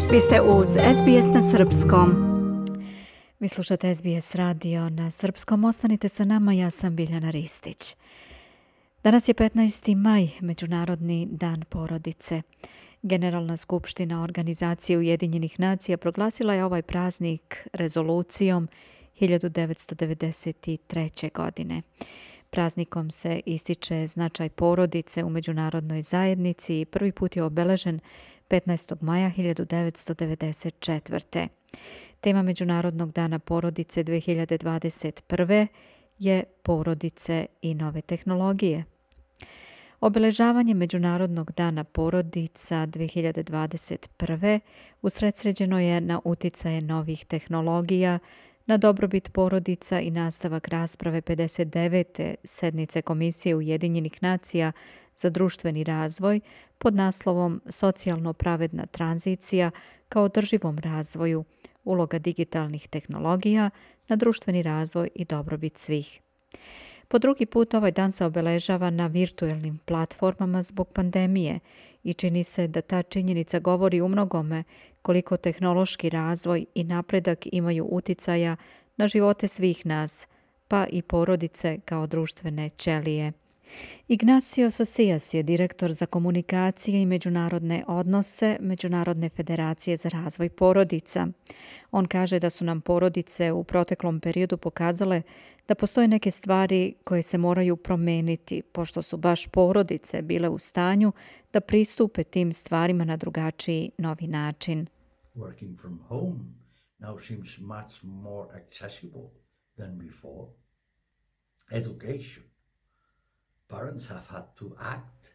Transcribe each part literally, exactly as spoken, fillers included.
Vi ste uz S B S na srpskom. Vi slušate S B S radio na srpskom. Ostanite sa nama, ja sam Biljana Ristić. Danas je petnaesti maj, Međunarodni dan porodice. Generalna skupština Organizacije Ujedinjenih nacija proglasila je ovaj praznik rezolucijom hiljadu devetsto devedeset treće. godine. Praznikom se ističe značaj porodice u međunarodnoj zajednici i prvi put je obeležen petnaestog maja hiljadu devetsto devedeset četvrte. Tema Međunarodnog dana porodice dve hiljade dvadeset prve. je porodice i nove tehnologije. Obeležavanje Međunarodnog dana porodica dve hiljade dvadeset prve. usredsređeno je na uticaje novih tehnologija, na dobrobit porodica i nastavak rasprave pedeset devete sednice Komisije Ujedinjenih nacija za društveni razvoj pod naslovom Socijalno pravedna tranzicija kao održivom razvoju, uloga digitalnih tehnologija na društveni razvoj i dobrobit svih. Po drugi put ovaj dan se obeležava na virtuelnim platformama zbog pandemije i čini se da ta činjenica govori u mnogome koliko tehnološki razvoj i napredak imaju uticaja na živote svih nas, pa i porodice kao društvene ćelije. Ignacio Socias je direktor za komunikacije i međunarodne odnose Međunarodne federacije za razvoj porodica. On kaže da su nam porodice u proteklom periodu pokazale da postoje neke stvari koje se moraju promeniti, pošto su baš porodice bile u stanju da pristupe tim stvarima na drugačiji, novi način. Working from home now seems much more accessible than before. Education. Parents have had to act.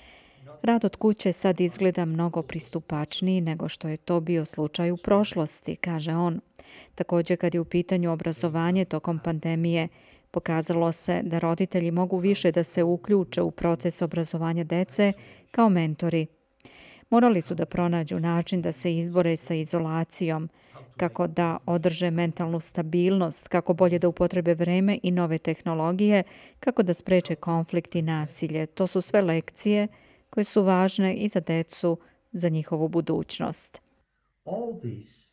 Rad od kuće sad izgleda mnogo pristupačniji nego što je to bio slučaj u prošlosti, kaže on. Također, kad je u pitanju obrazovanje tokom pandemije, pokazalo se da roditelji mogu više da se uključe u proces obrazovanja dece kao mentori. Morali su da pronađu način da se izbore sa izolacijom, kako da održe mentalnu stabilnost, kako bolje da upotrebe vreme i nove tehnologije, kako da spreče konflikt i nasilje. To su sve lekcije koje su važne i za decu, za njihovu budućnost. All this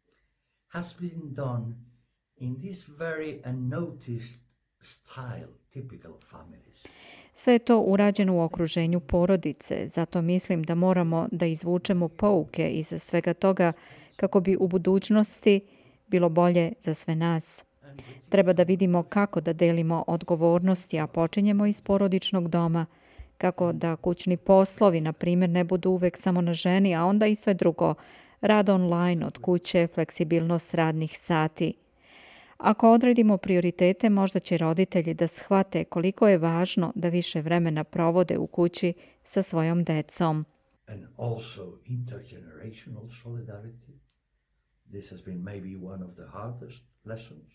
has been done in this very unnoticed style, typical families. Sve je to urađeno u okruženju porodice, zato mislim da moramo da izvučemo pouke iz svega toga kako bi u budućnosti bilo bolje za sve nas. Treba da vidimo kako da delimo odgovornosti, a počinjemo iz porodičnog doma, kako da kućni poslovi, na primjer, ne budu uvek samo na ženi, a onda i sve drugo, rad online od kuće, fleksibilnost radnih sati. Ako odredimo prioritete, možda će roditelji da shvate koliko je važno da više vremena provode u kući sa svojom decom. And also intergenerational solidarity. This has been maybe one of the hardest lessons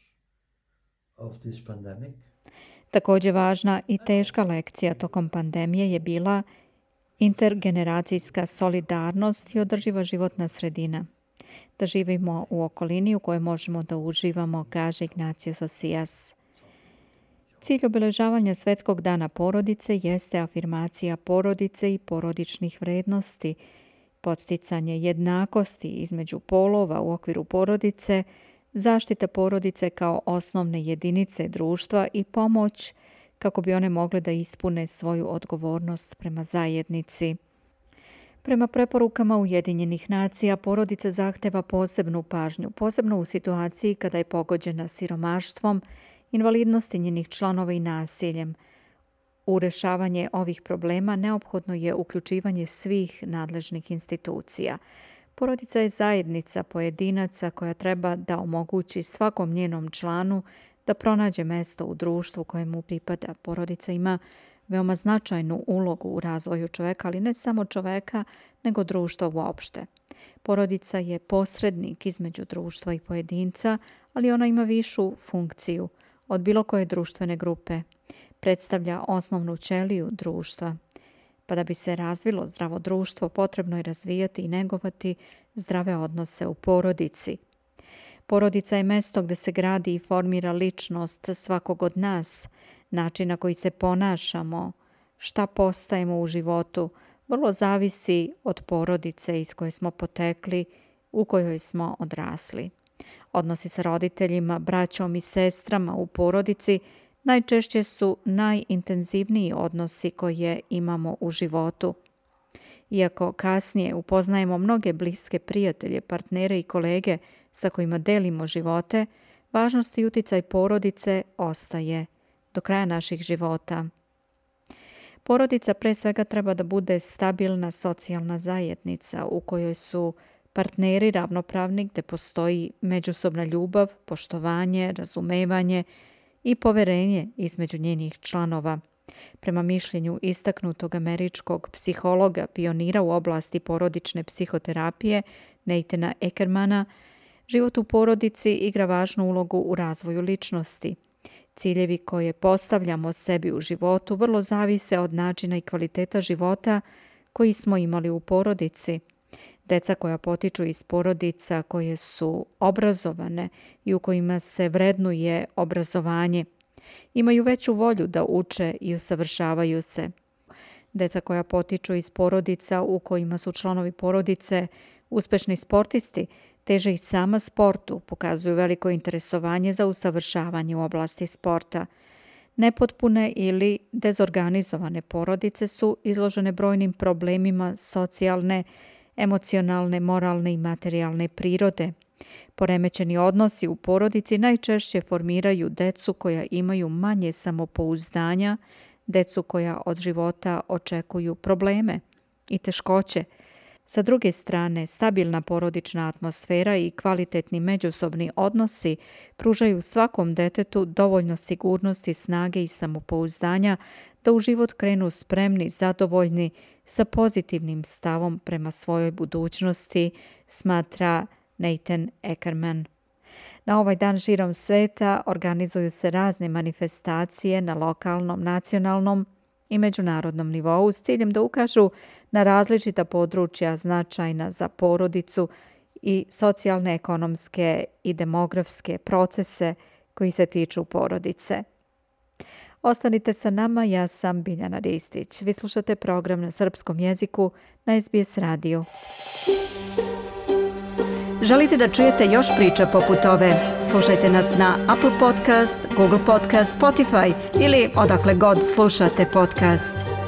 of this pandemic. Također važna i teška lekcija tokom pandemije je bila intergeneracijska solidarnost i održiva životna sredina. Da živimo u okolini u kojoj možemo da uživamo, kaže Ignacio Socias. Cilj obeležavanja Svetskog dana porodice jeste afirmacija porodice i porodičnih vrednosti, podsticanje jednakosti između polova u okviru porodice, zaštita porodice kao osnovne jedinice društva i pomoć kako bi one mogle da ispune svoju odgovornost prema zajednici. Prema preporukama Ujedinjenih nacija, porodica zahteva posebnu pažnju, posebno u situaciji kada je pogođena siromaštvom, invalidnosti njenih članova i nasiljem. U rešavanje ovih problema neophodno je uključivanje svih nadležnih institucija. Porodica je zajednica pojedinaca koja treba da omogući svakom njenom članu da pronađe mesto u društvu kojemu pripada. Porodica ima veoma značajnu ulogu u razvoju čoveka, ali ne samo čoveka, nego društva uopšte. Porodica je posrednik između društva i pojedinca, ali ona ima višu funkciju od bilo koje društvene grupe. Predstavlja osnovnu ćeliju društva. Pa da bi se razvilo zdravo društvo, potrebno je razvijati i negovati zdrave odnose u porodici. Porodica je mesto gde se gradi i formira ličnost svakog od nas, način na koji se ponašamo, šta postajemo u životu, vrlo zavisi od porodice iz koje smo potekli u kojoj smo odrasli. Odnosi sa roditeljima, braćom i sestrama u porodici najčešće su najintenzivniji odnosi koje imamo u životu. Iako kasnije upoznajemo mnoge bliske prijatelje, partnere i kolege sa kojima delimo živote, važnost i uticaj porodice ostaje do kraja naših života. Porodica pre svega treba da bude stabilna socijalna zajednica u kojoj su partneri ravnopravni, gde postoji međusobna ljubav, poštovanje, razumevanje i poverenje između njenih članova. Prema mišljenju istaknutog američkog psihologa, pionira u oblasti porodične psihoterapije Nathana Eckermana, život u porodici igra važnu ulogu u razvoju ličnosti. Ciljevi koje postavljamo sebi u životu vrlo zavise od načina i kvaliteta života koji smo imali u porodici. Deca koja potiču iz porodica koje su obrazovane i u kojima se vrednuje obrazovanje, imaju veću volju da uče i usavršavaju se. Deca koja potiču iz porodica u kojima su članovi porodice uspešni sportisti, teže i sama sportu, pokazuju veliko interesovanje za usavršavanje u oblasti sporta. Nepotpune ili dezorganizovane porodice su izložene brojnim problemima socijalne, emocionalne, moralne i materijalne prirode. Poremećeni odnosi u porodici najčešće formiraju decu koja imaju manje samopouzdanja, decu koja od života očekuju probleme i teškoće. Sa druge strane, stabilna porodična atmosfera i kvalitetni međusobni odnosi pružaju svakom detetu dovoljno sigurnosti, snage i samopouzdanja da u život krenu spremni, zadovoljni, sa pozitivnim stavom prema svojoj budućnosti, smatra Nathan Eckerman. Na ovaj dan širom sveta organizuju se razne manifestacije na lokalnom, nacionalnom i međunarodnom nivou s ciljem da ukažu na različita područja značajna za porodicu i socijalne, ekonomske i demografske procese koji se tiču porodice. Ostanite sa nama, ja sam Biljana Ristić. Vi slušate program na srpskom jeziku na S B S radiju. Želite da čujete još priča poput ove? Slušajte nas na Apple Podcast, Google Podcast, Spotify ili odakle god slušate podcast.